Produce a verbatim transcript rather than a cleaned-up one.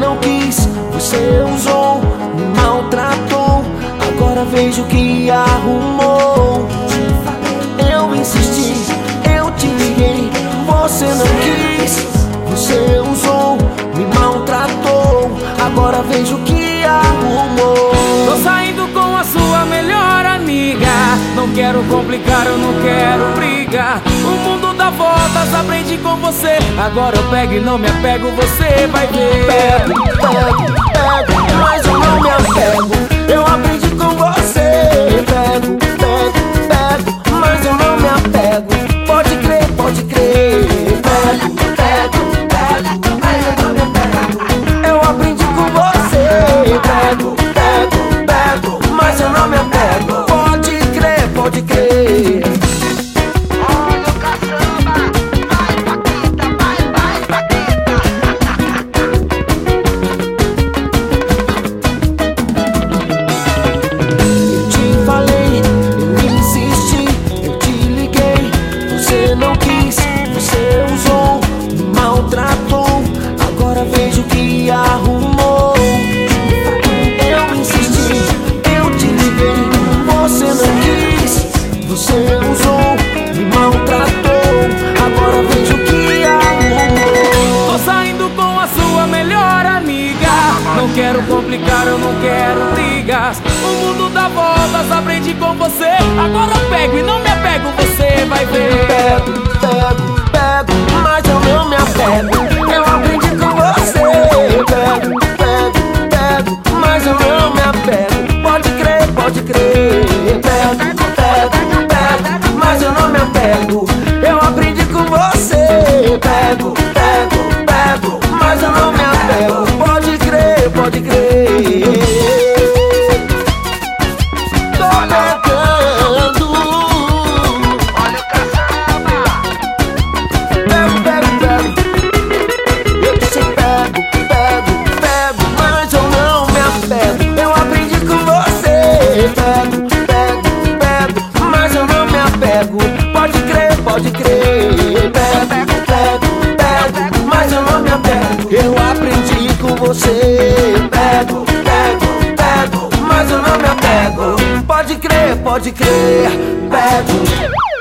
não quis, você usou, me maltratou. Agora vejo que arrumou. Eu insisti, eu te liguei, você não quis, você usou, me maltratou. Agora vejo que arrumou. Tô saindo com a sua melhor amiga. Não quero complicar, eu não quero brigar. O mundo dá voltas, aprendi com você. Agora eu pego e não me apego, você vai ver. Pego, pego, pego, mas eu não me apego. Eu aprendi com você. Pego, pego, pego, mas eu não me apego. Pode crer, pode crer. Pego, pego, pego, mas eu não me apego. Eu aprendi com você. Pego, pego, pego, mas eu não me apego. Pode crer, pode crer. Olha o caçamba, vai Paquita, vai, vai Paquita. Eu te falei, eu insisti, eu te liguei, você não quis, você usou, me maltratou. Agora vejo que arrumou. Eu insisti, eu te liguei, você não quis, você usou, me maltratou. Agora vejo que arrumou. Tô saindo com a sua melhor amiga. Não quero complicar, eu não quero brigas. O mundo dá voltas, aprendi com você. Agora eu pego e não me apego, você vai ver. Pego, pego, pego, mas eu não me apego. Eu aprendi com você. Pego, pego, pego, mas eu não me apego. Pode crer, pode crer. Pego, pego, pego, mas eu não me apego. Eu aprendi com você. Pego, pego, pego, mas eu não me apego. Pode crer, pode crer. Tô pegando. Olha o caçamba. Pego, pego, pego. Eu disse pego, pego, pego, mas eu não me apego. Eu aprendi com você. Pego, pego, pego, mas eu não me apego. Pode crer, pode crer. Pego, pego, pego, mas eu não me apego. Eu aprendi com você. Pego, pego, pego, mas eu não me apego. Pode crer, pode crer. Pego.